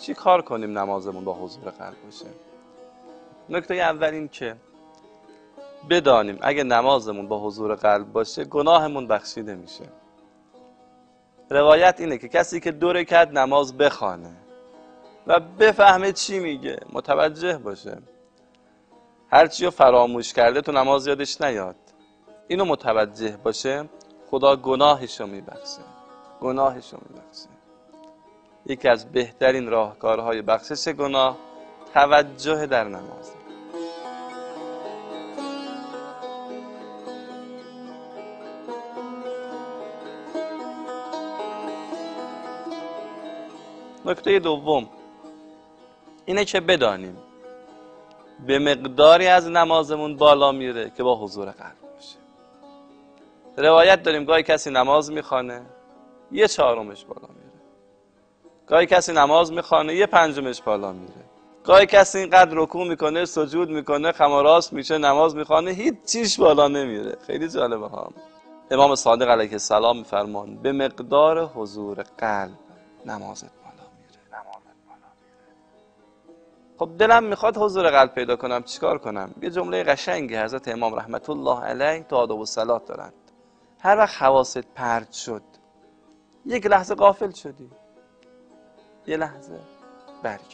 چی کار کنیم نمازمون با حضور قلب باشه؟ نکته اول این که بدانیم اگه نمازمون با حضور قلب باشه گناهمون بخشیده میشه. روایت اینه که کسی که 2 رکعت نماز بخوانه و بفهمه چی میگه، متوجه باشه، هرچی رو فراموش کرده تو نماز یادش نیاد، اینو متوجه باشه، خدا گناهشو میبخشه. گناهشو میبخشه. یکی از بهترین راهکارهای بخشش گناه توجه در نماز. نکته دوم اینه که بدانیم به مقداری از نمازمون بالا میره که با حضور قلب باشه. روایت داریم گاهی کسی نماز میخوانه 1/4 بالا میره، گاهی کسی نماز میخوانه 1/5 بالا میره، گاهی کسی اینقدر رکوع میکنه، سجود میکنه، خم و راست میشه، نماز میخوانه، هیچ چیش بالا نمیره. خیلی جالبه ها. امام صادق علیه السلام میفرمان به مقدار حضور قلب نمازت بالا میره. خب دلم میخواد حضور قلب پیدا کنم، چیکار کنم؟ یه جمله قشنگی حضرت امام رحمت الله علیه تو آداب الصلات دارند. هر وقت حواست پرت شد، یک لحظه غافل شدی، یه لحظه برگرد.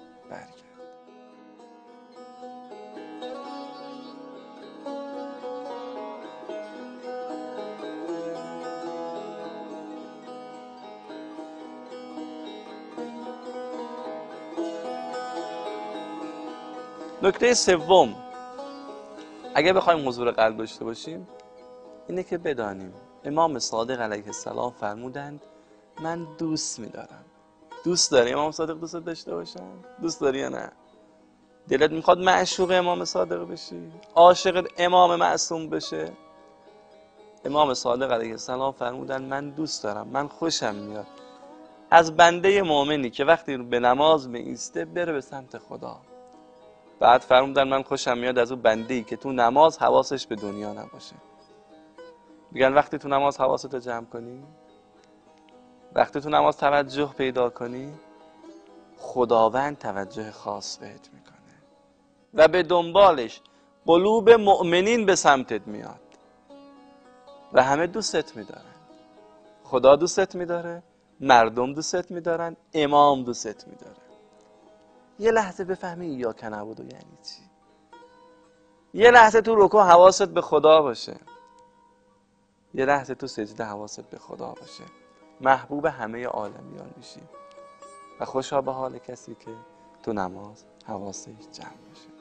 نکته سوم اگه بخوایم حضور قلب داشته باشیم اینه که بدانیم امام صادق علیه السلام فرمودند من دوست می‌دارم. دوست داری امام صادق دوست داشته باشن؟ دوست داری یا نه؟ دلت میخواد معشوق امام صادق بشی؟ عاشق امام معصوم بشه؟ امام صادق علیه السلام فرمودن من دوست دارم، من خوشم میاد از بنده مؤمنی که وقتی به نماز میایسته بره به سمت خدا. بعد فرمودن من خوشم میاد از اون بنده‌ای که تو نماز حواسش به دنیا نباشه. میگن وقتی تو نماز حواستو جمع کنی، وقتی تو نماز توجه پیدا کنی، خداوند توجه خاص بهت میکنه و به دنبالش قلوب مؤمنین به سمتت میاد و همه دوستت میدارن. خدا دوستت میداره، مردم دوستت میدارن، امام دوستت میداره. یه لحظه بفهمی ایاک نعبد یعنی چی. یه لحظه تو رکوع حواست به خدا باشه، یه لحظه تو سجده حواست به خدا باشه، محبوب همه عالمیان میشی و خوشا به حال کسی که تو نماز حواسش جمع باشه.